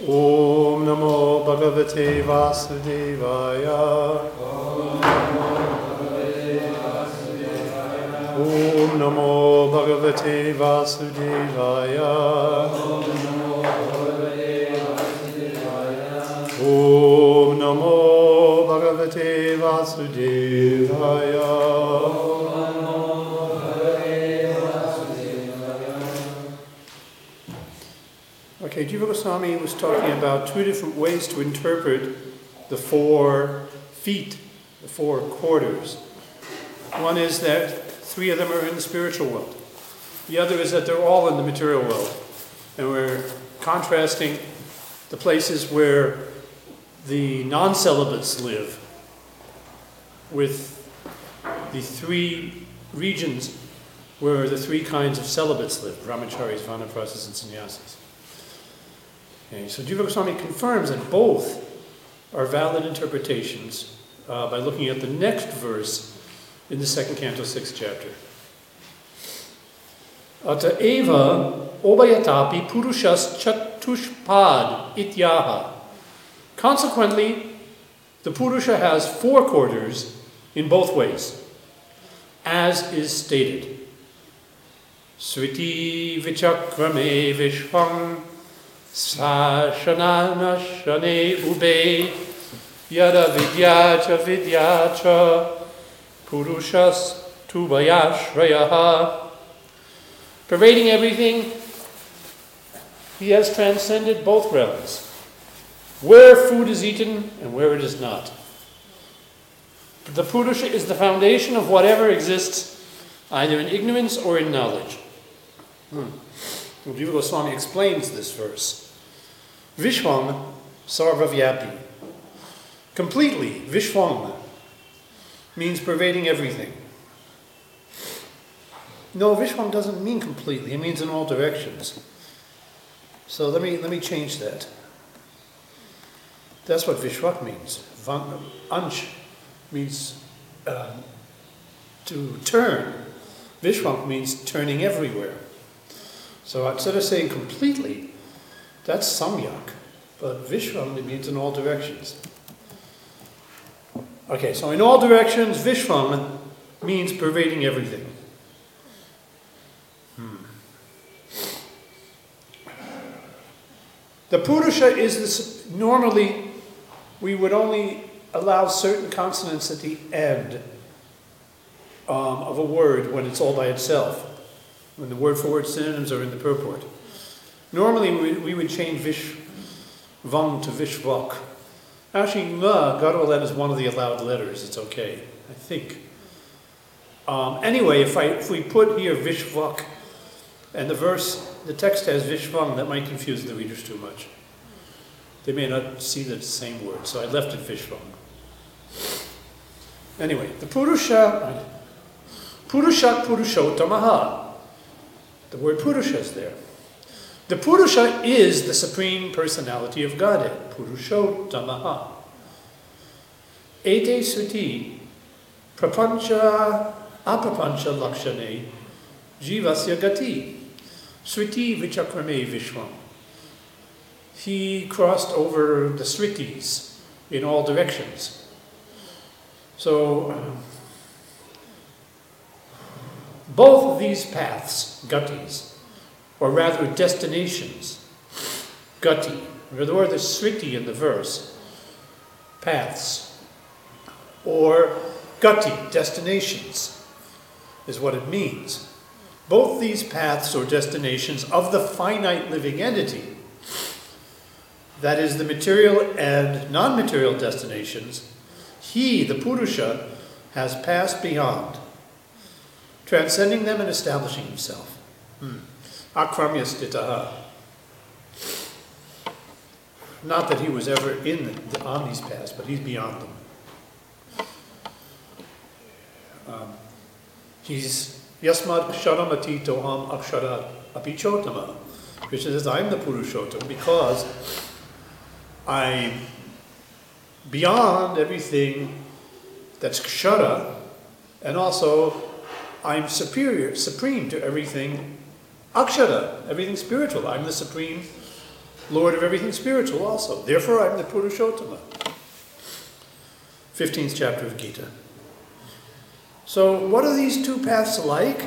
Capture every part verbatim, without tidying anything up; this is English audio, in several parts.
Om Namo Bhagavate Vasudevaya. Om Namo Bhagavate Vasudevaya. Om Namo Bhagavate Vasudevaya. Okay, Jiva Goswami was talking about two different ways to interpret the four feet, the four quarters. One is that three of them are in the spiritual world. The other is that they're all in the material world. And we're contrasting the places where the non-celibates live with the three regions where the three kinds of celibates live: brahmacharis, vanaprasthas, and sannyasis. Okay, so Jiva Goswami confirms that both are valid interpretations uh, by looking at the next verse in the second canto, sixth chapter. Ata eva obayatapi purushas chatushpad ityaha. Consequently, the Purusha has four quarters in both ways, as is stated. Sriti vichakrame vishvam sashanana shane ube yada vidyacha vidyacha purushas tubayashrayaha. Pervading everything, he has transcended both realms, where food is eaten and where it is not. The Purusha is the foundation of whatever exists, either in ignorance or in knowledge. Hmm. Jiva Goswami explains this verse. Vishwam sarvavyapi. Completely, Vishwam means pervading everything. No, Vishwam doesn't mean completely. It means in all directions. So let me let me change that. That's what Vishwak means. Van, ansh means uh, to turn. Vishwam means turning everywhere. So instead of saying completely, that's samyak. But Vishwam, it means in all directions. Okay, so in all directions, Vishwam means pervading everything. Hmm. The Purusha is this, normally we would only allow certain consonants at the end um, of a word when it's all by itself, when the word for word synonyms are in the purport. Normally we, we would change Vishvam to Vishvak. Actually, ma, Gadol is one of the allowed letters. It's okay, I think. Um, anyway, if I if we put here Vishvak, and the verse, the text has Vishvam, that might confuse the readers too much. They may not see the same word, so I left it Vishvam. Anyway, the Purusha, Purushat Purushottamaha. The word Purusha is there. The Purusha is the Supreme Personality of Godhead, Purushottamaha. Ete suti prapancha aprapancha lakshane jivasya gati sriti vichakrame vishwam. He crossed over the sritis in all directions. So um, both of these paths, gatis, or rather destinations, gati, or the word is sriti in the verse, paths, or gati, destinations, is what it means. Both these paths or destinations of the finite living entity, that is the material and non-material destinations, he, the Purusha, has passed beyond, transcending them and establishing himself. Hmm. Akramya stitaha. Not that he was ever in the, on these paths, but he's beyond them. Um, he's yasmad ksharamati toham aksharat apichotama. Krishna says, I'm the Purushottam because I'm beyond everything that's kshara, and also I'm superior, supreme to everything akshara, everything spiritual. I'm the supreme Lord of everything spiritual also. Therefore I'm the Purushottama. fifteenth chapter of Gita. So what are these two paths like?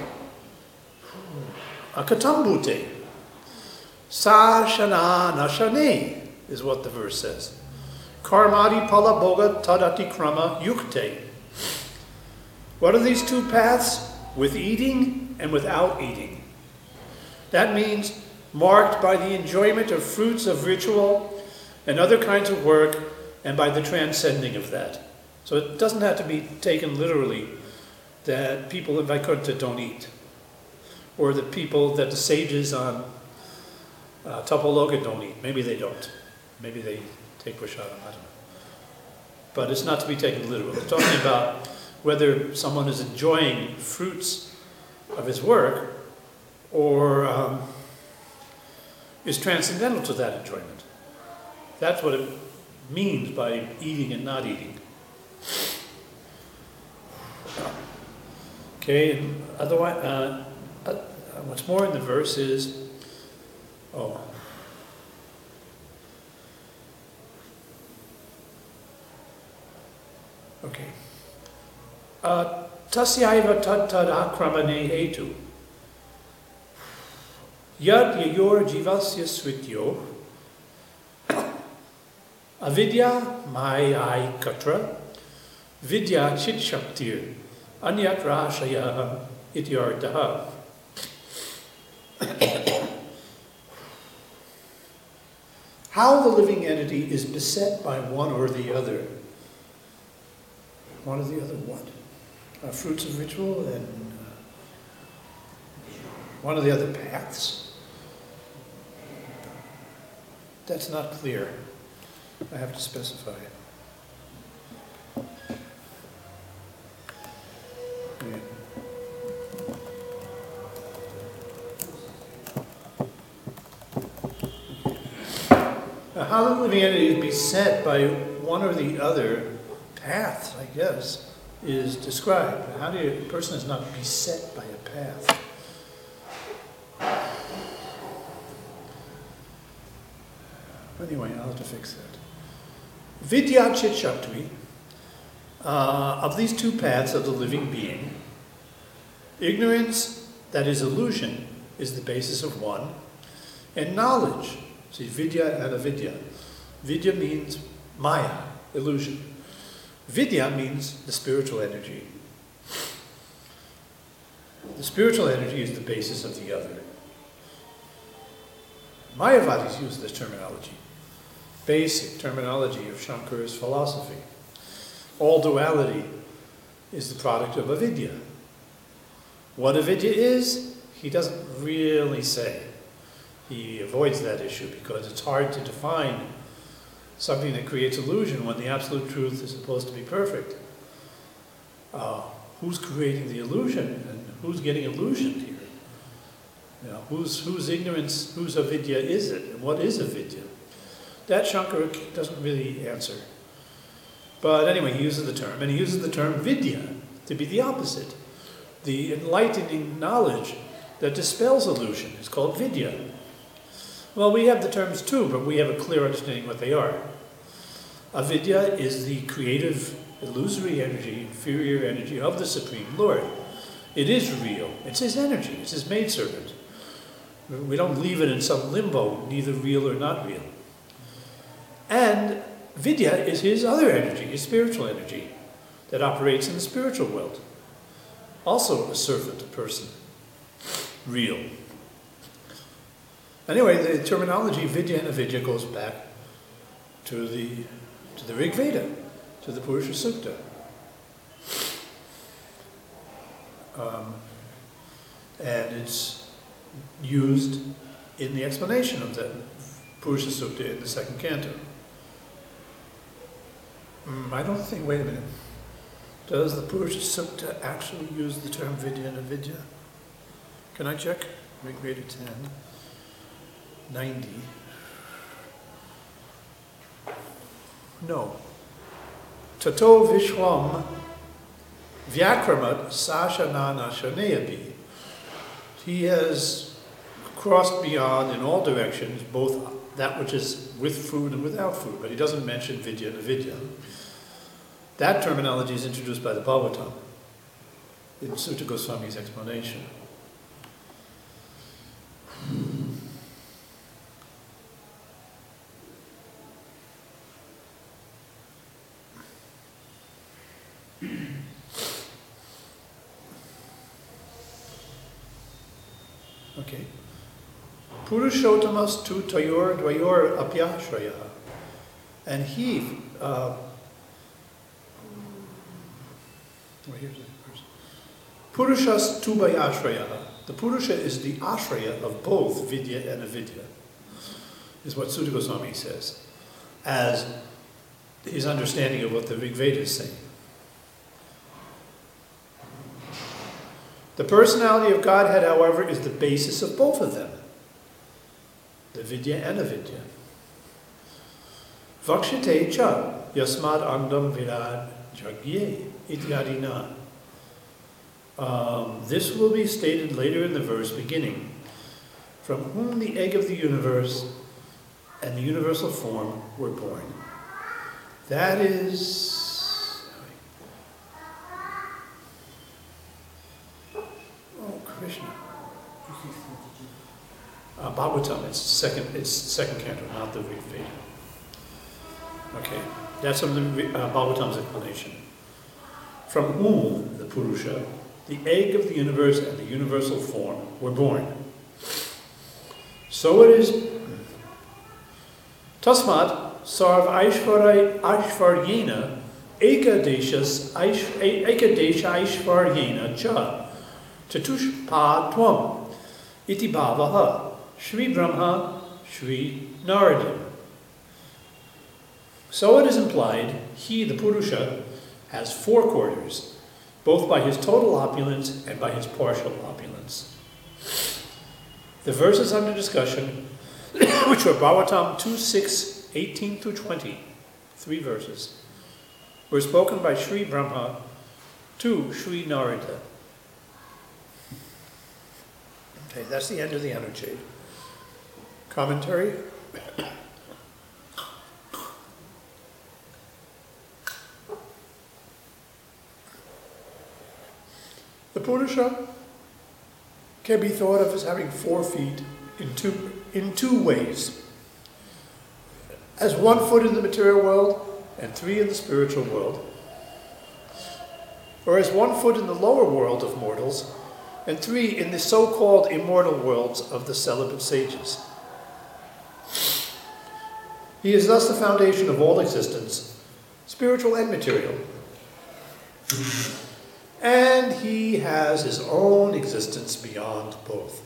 Akatambute. Sa shana nashane is what the verse says. Karmadi pala boga tadati krama yukte. What are these two paths? With eating and without eating. That means marked by the enjoyment of fruits of ritual and other kinds of work, and by the transcending of that. So it doesn't have to be taken literally that people in Vaikuntha don't eat, or that people, that the sages on uh, Tapoloka don't eat. Maybe they don't. Maybe they take prasadam, I don't know. But it's not to be taken literally. It's talking about whether someone is enjoying fruits of his work, or um, is transcendental to that enjoyment. That's what it means by eating and not eating. Okay, and otherwise, uh, uh, what's more in the verse is, oh, okay. Tasyaiva tad tad akramane hetu. Yad yayor jivasya srityo. Avidya mayai katra. Vidya chit shaktir. Anyat rashaya ityartaha. How the living entity is beset by one or the other. One or the other what? Uh, fruits of ritual and uh, one of the other paths. That's not clear. I have to specify it. Yeah. Now, how the living entity is beset by one or the other path, I guess, is described. How do you, a person is not beset by a path? Anyway, I'll have to fix that. Vidya Chit Shakti, uh, of these two paths of the living being, ignorance, that is illusion, is the basis of one, and knowledge, see, vidya and avidya. Vidya means maya, illusion. Vidya means the spiritual energy. The spiritual energy is the basis of the other. Mayavadis use this terminology, basic terminology of Shankara's philosophy. All duality is the product of avidya. What avidya is, he doesn't really say. He avoids that issue because it's hard to define something that creates illusion when the absolute truth is supposed to be perfect. Uh, who's creating the illusion and who's getting illusioned here? You know, whose, whose ignorance, whose avidya is it, and what is avidya? That Shankara doesn't really answer. But anyway, he uses the term, and he uses the term vidya to be the opposite. The enlightening knowledge that dispels illusion is called vidya. Well, we have the terms too, but we have a clear understanding what they are. Avidya is the creative, illusory energy, inferior energy of the Supreme Lord. It is real. It's his energy. It's his maidservant. We don't leave it in some limbo, neither real or not real. And vidya is his other energy, his spiritual energy, that operates in the spiritual world. Also a servant, a person. Real. Anyway, the terminology vidya and avidya goes back to the to the Rig Veda, to the Purusha Sukta. Um, and it's used in the explanation of the Purusha Sukta in the second canto. Mm, I don't think, wait a minute. Does the Purusha Sukta actually use the term vidya and avidya? Can I check? Rig Veda ten. ninety. No. Tato Vishwam Vyakramat Sashanana Shaneyapi. He has crossed beyond in all directions, both that which is with food and without food, but he doesn't mention vidya and avidya. That terminology is introduced by the Bhagavatam in Sutta Goswami's explanation. Okay. Purushottamas tu tayor dvayor apyashraya. And he, uh, well, here's the verse. Purushas tu bayashraya. The Purusha is the ashraya of both vidya and avidya, is what Sutta Goswami says, as his understanding of what the Rig Veda is saying. The personality of Godhead, however, is the basis of both of them, the vidya and avidya. Vakshite cha yasmad andam virad jagye ityadina. Um, this will be stated later in the verse beginning, from whom the egg of the universe and the universal form were born. That is... Oh, Krishna. Uh, Bhagavatam, it's second, it's second canto, not the Rig Veda. Okay, that's from the uh, Bhagavatam's explanation. From whom, the Purusha, the egg of the universe and the universal form were born. So it is. Tasmat sarv aishvaryena ekadeshas ekadesha aishvaryena cha chatushpa tvam iti bhavaha Shri Brahma Shri Narada. So it is implied, he, the Purusha, has four quarters, both by his total opulence and by his partial opulence. The verses under discussion, which are Bhagavatam two six, eighteen through twenty, three verses, were spoken by Sri Brahma to Sri Narada. Okay, that's the end of the Anucheda. Commentary? The Purusha can be thought of as having four feet in two, in two ways. As one foot in the material world and three in the spiritual world. Or as one foot in the lower world of mortals and three in the so-called immortal worlds of the celibate sages. He is thus the foundation of all existence, spiritual and material. And he has his own existence beyond both.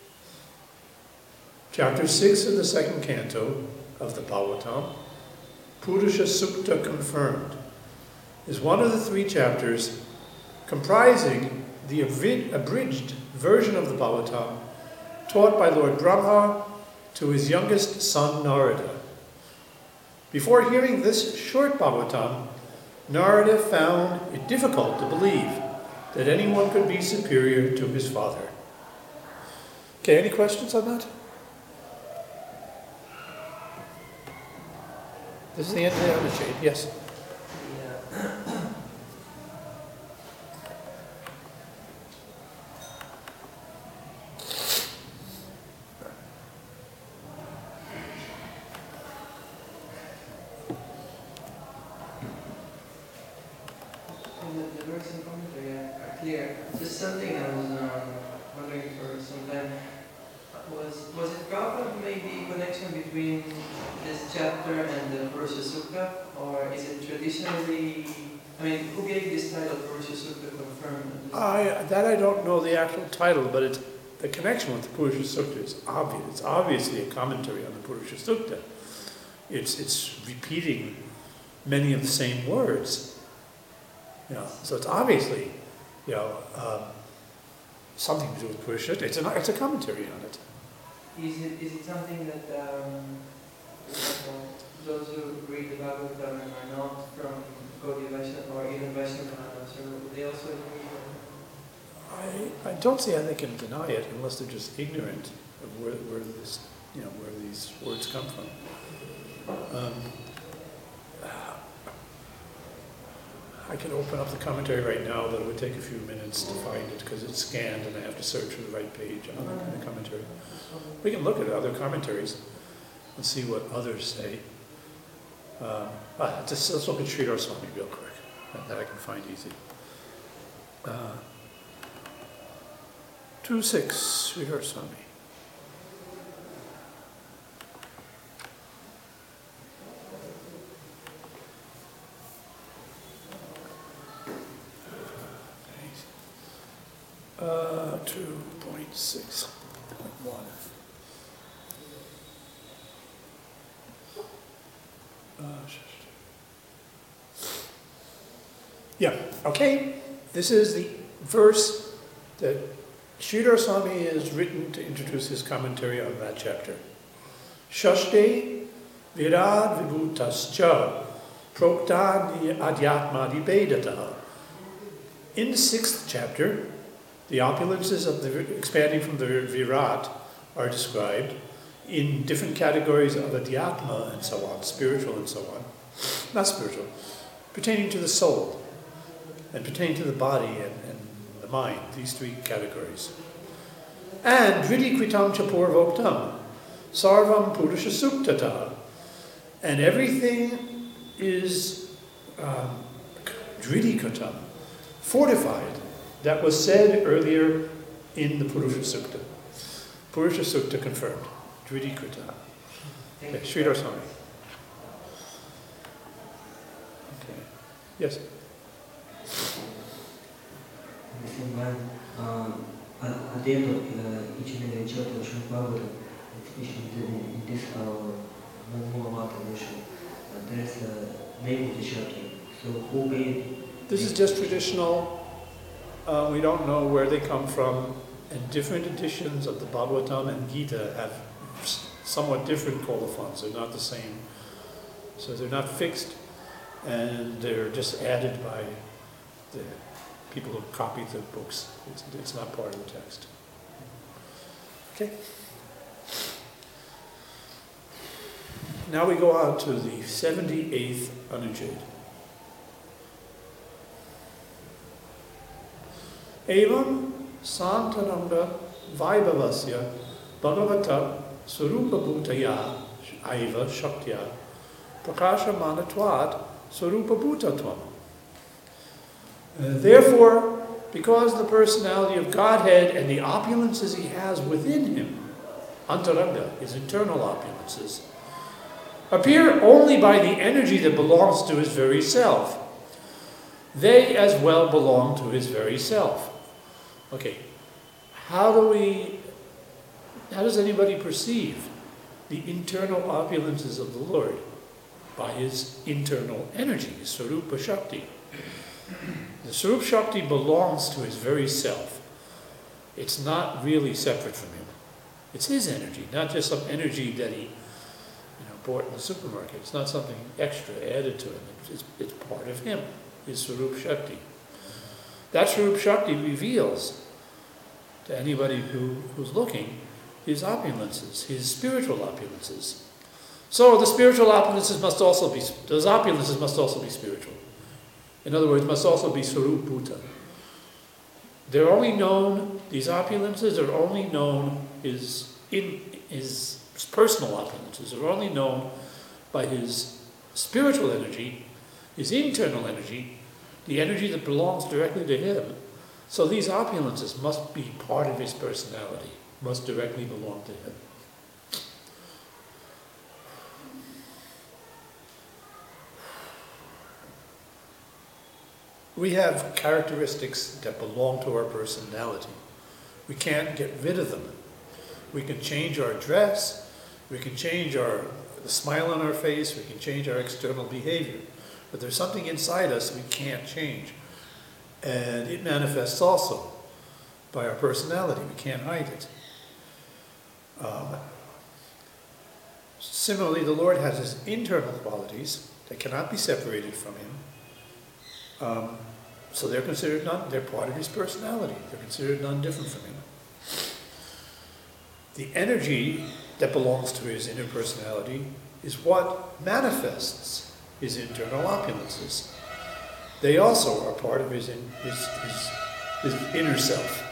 Chapter six of the second canto of the Bhagavatam, Purusha Sukta Confirmed, is one of the three chapters comprising the abridged version of the Bhagavatam taught by Lord Brahma to his youngest son Narada. Before hearing this short Bhagavatam, Narada found it difficult to believe that anyone could be superior to his father. Okay, any questions on that? This is the end of the Anucheda. Yes? Yeah. The verse and commentary are clear. Just something I was um, wondering for some time. Was was it Prabhupada who made the connection between this chapter and the Purusha Sukta? Or is it traditionally, I mean, who gave this title Purusha Sukta confirmed? I, that I don't know the actual title, but it's, the connection with the Purusha Sukta is obvious. It's obviously a commentary on the Purusha Sukta. It's, it's repeating many of the same words. You know, so it's obviously, you know, um, something to do with Purusha Sukta. It's a, it's a commentary on it. Is it is it something that um, uh, those who read the Bhagavatam and are not from Gaudiya Vaishnava or even Vaishnava, so they also agree? I, I don't see how they can deny it unless they're just ignorant of where, where this, you know, where the these words come from. Um, I can open up the commentary right now, but it would take a few minutes to find it because it's scanned and I have to search for the right page on the, the commentary. We can look at other commentaries and see what others say. Um, ah, just, let's look at Sridhar Swami real quick. That, that I can find easy. Uh, two six, Sridhar Swami. Uh, two point six point one. Uh, yeah, okay. This is the verse that Sridhar Swami has written to introduce his commentary on that chapter. Shashte virad vibhutascha proktani adhyatmadi bedataha. In the sixth chapter, the opulences of the expanding from the virat are described in different categories of adhyatma and so on, spiritual and so on. Not spiritual, pertaining to the soul and pertaining to the body and, and the mind, these three categories. And dridi kritam chapur voktam, sarvam purusha suktata. And everything is um, dridi kritam, fortified. That was said earlier in the Purusha Sukta. Purusha Sukta confirmed. Dridi Krita. Okay, Sridhar Swami. Okay. Yes? Um, at the end of uh, each and every chapter of Srimad Bhagavatam, especially in this hour, more about the worship, uh, there is the name of the chapter. So who made? This is just traditional. Uh, we don't know where they come from, and different editions of the Bhagavatam and Gita have somewhat different colophons. They're not the same. So they're not fixed, and they're just added by the people who copied the books. It's, it's not part of the text. Okay. Now we go on to the seventy-eighth Anujad. Evam Santananda Vaibhavasya Bhagavata Swarupa Bhutaya Aiva Shaktya Prakasha Manatvat Swarupa Bhutatvam. Therefore, because the personality of Godhead and the opulences he has within him, Antaranga, his internal opulences, appear only by the energy that belongs to his very self, they as well belong to his very self. Okay, how do we, how does anybody perceive the internal opulences of the Lord? By his internal energy, his Sarupa Shakti. The Sarupa Shakti belongs to his very self. It's not really separate from him. It's his energy, not just some energy that he you know, bought in the supermarket. It's not something extra added to him. It's, it's part of him, his Sarupa Shakti. That Sarupa Shakti reveals to anybody who, who's looking his opulences, his spiritual opulences. So the spiritual opulences must also be, those opulences must also be spiritual. In other words, must also be Sarup Bhuta. They're only known, these opulences are only known, his, in, his personal opulences are only known by his spiritual energy, his internal energy, the energy that belongs directly to him. So these opulences must be part of his personality, must directly belong to him. We have characteristics that belong to our personality. We can't get rid of them. We can change our dress, we can change our the smile on our face, we can change our external behavior. But there's something inside us we can't change. And it manifests also by our personality. We can't hide it. Um, similarly, the Lord has his internal qualities that cannot be separated from him. Um, so they're considered none, they're part of his personality. They're considered none different from him. The energy that belongs to his inner personality is what manifests his internal opulences. They also are part of his, in, his, his, his inner self.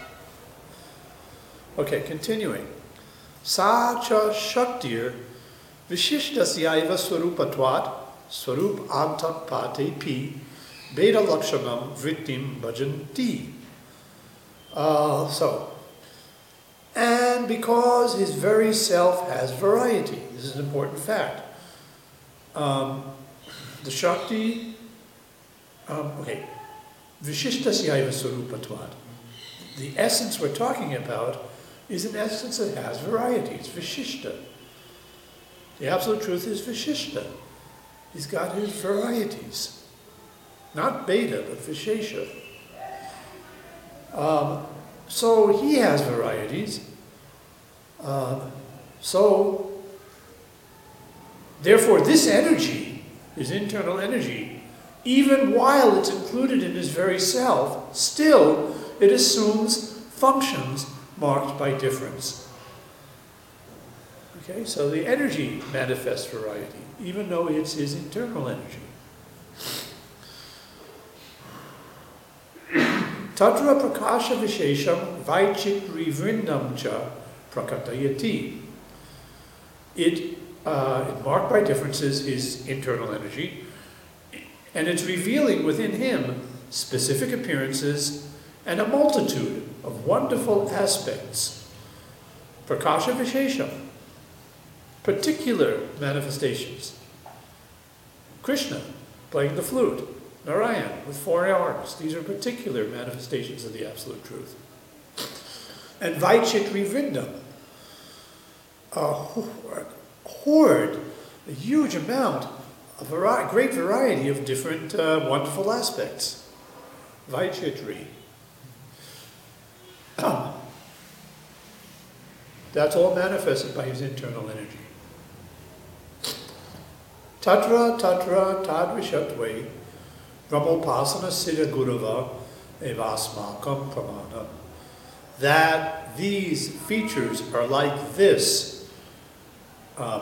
Okay, continuing. Sa cha shaktir vishishtasyaiva swarupatvat swarup antak pate pi beta lakshanam vrittim bhajanti. Uh, so, and because his very self has variety, this is an important fact. Um, the Shakti, um, okay, Vishishtasyaiva Swarupatvat. The essence we're talking about is an essence that has variety. It's Vishishta. The Absolute Truth is Vishishta. He's got his varieties. Not Beta, but Vishesha. Um, so he has varieties. Um, so, therefore, this energy, his internal energy, even while it's included in his very self, still it assumes functions marked by difference. Okay, so the energy manifests variety, even though it's his internal energy. Tatra prakasha vishesham vaichit rivrindam cha prakatayati. It, uh, it marked by differences is internal energy, and it's revealing within him specific appearances and a multitude of wonderful aspects. Prakasha vishesham, particular manifestations. Krishna playing the flute. Narayan with four arms. These are particular manifestations of the Absolute Truth. And Vaichit Rivindam, a horde, a huge amount, a vari- great variety of different uh, wonderful aspects. Vaichitri. That's all manifested by his internal energy. Tatra Tatra Tadvishatve Brahmopasana Siddha Gurava Evasmakam Pramana. That these features are like this, um,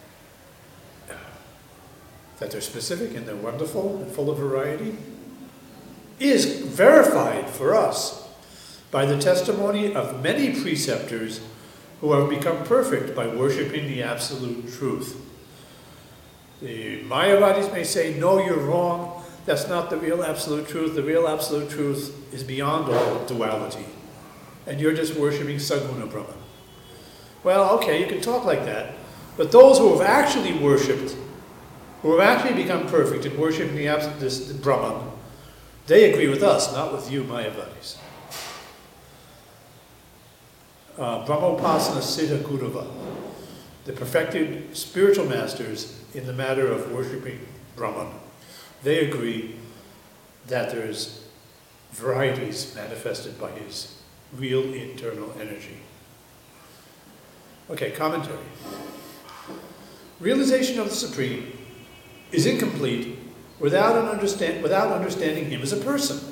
that they're specific and they're wonderful and full of variety, is verified for us by the testimony of many preceptors who have become perfect by worshipping the Absolute Truth. The Mayavadis may say, no, you're wrong. That's not the real Absolute Truth. The real Absolute Truth is beyond all duality. And you're just worshipping Saguna Brahman. Well, okay, you can talk like that. But those who have actually worshipped, who have actually become perfect in worshipping the Absolute this, the Brahman, they agree with us, not with you Mayavadis. Uh, Brahmopasana Siddha Gurava, the perfected spiritual masters in the matter of worshipping Brahman, they agree that there's varieties manifested by his real internal energy. Okay, commentary. Realization of the Supreme is incomplete without, an understand, without understanding him as a person.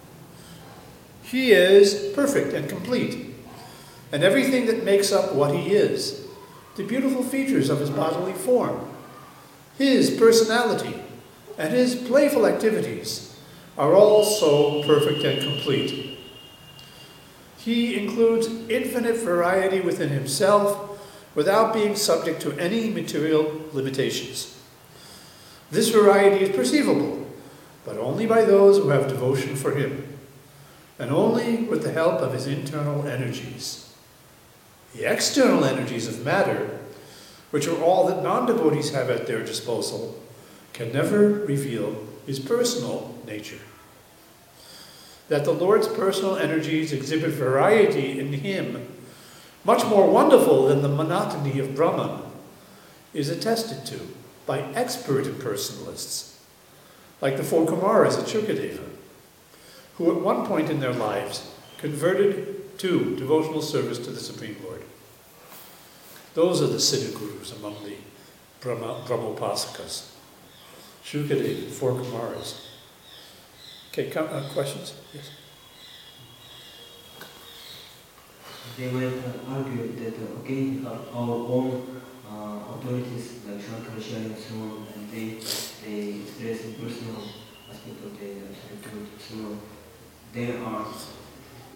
He is perfect and complete, and everything that makes up what he is, the beautiful features of his bodily form, his personality, and his playful activities are all so perfect and complete. He includes infinite variety within himself without being subject to any material limitations. This variety is perceivable, but only by those who have devotion for him, and only with the help of his internal energies. The external energies of matter, which are all that non-devotees have at their disposal, can never reveal his personal nature. That the Lord's personal energies exhibit variety in him, much more wonderful than the monotony of Brahman, is attested to by expert impersonalists, like the four Kumaras at Shukadeva, who at one point in their lives converted to devotional service to the Supreme Lord. Those are the Siddha Gurus among the Brahma, Brahmopasakas. Shukadeva, four Kumaras. Okay, come, uh, questions? Yes. they might uh, argue that uh, okay, we have our own uh, authorities like Shankaracharya and so on, and they they express the personal aspect of the absolute truth. So there are